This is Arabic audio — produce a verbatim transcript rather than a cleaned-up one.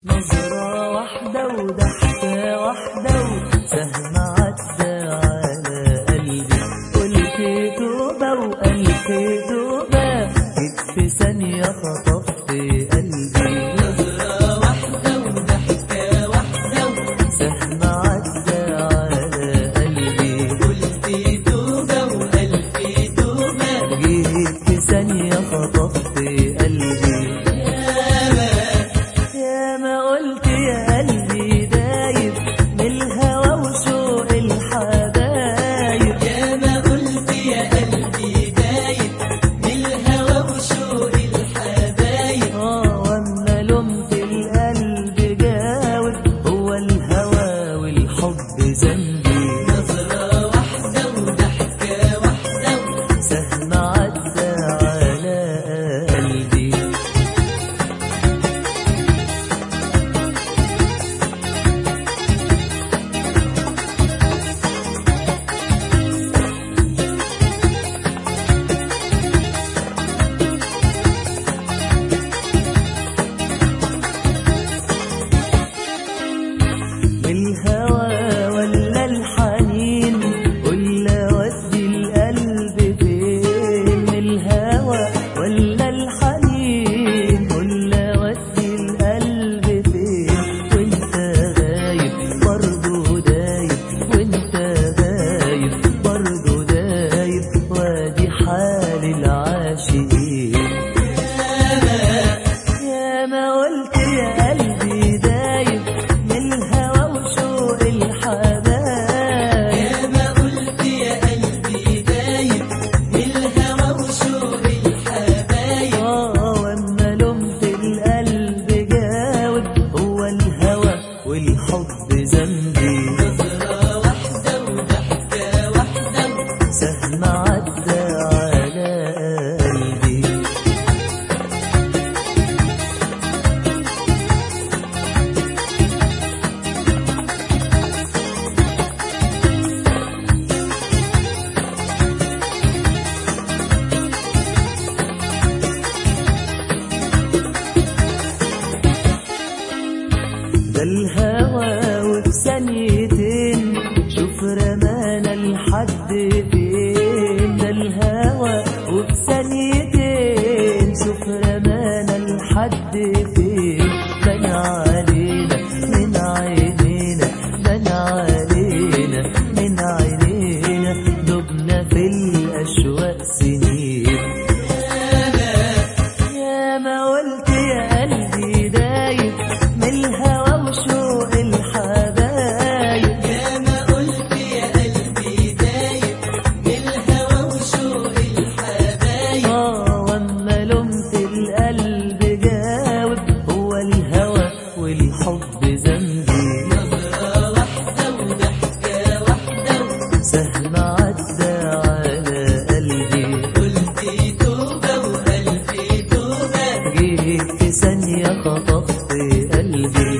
نظرة واحدة وضحكة واحدة وسهم عدى على قلبي، قلت توبة وقلت توبة، جيت في ثانية خطفت قلبي. نظرة واحدة وضحكة واحدة وسهم عدى على قلبي، قلت توبة وقلت توبة، جيت في ثانية خطفت قلبي. ما قلت يا قلبي دايب من الهوى وشوق الحبايب، يا ما قلت يا قلبي دايب من الهوى وشوق الحبايب. اه واما لومت القلب جاوب، هو الهوى والحب ذنبي. نظرة واحدة وضحكة واحدة سهم عدى على قلبي. الهوى ولا الحنين ولا ودي القلب فين؟ الهوى ولا الحنين ولا ودي القلب فين؟ وانت غايب برضو دايب، وانت غايب برضو دايب، وادي حال العاشقين. يا ما قلت يا قلبي دايب من الهوى وشوق الحبايب، يا ما قلت يا قلبي دايب من الهوى وشوق الحبايب. اه واما لومت القلب جاوب، هو الهوى والحب ذنبي. نظرة واحدة وضحكة واحدة سهم عدى على قلبي. ده الهوى وفي ثانيتين شوف رمانا لحد فين. ده الهوى وفي ثانيتين شوف رمانا لحد فين. بان علينا من عينينا، بان علينا من عينينا، دبنا في الأشواق سنين. يا ما قلت يا قلبي دايب من الهوى وشوق الحبايب، يا ما قلت يا قلبي دايب من الهوى وشوق الحبايب. اه واما لومت القلب جاوب، هو الهوى والحب ذنبي. نظرة واحدة وضحكة واحدة سهم عدى على قلبي، قلت توبة وقلت توبة، جيت في ثانية خطفت قلبي.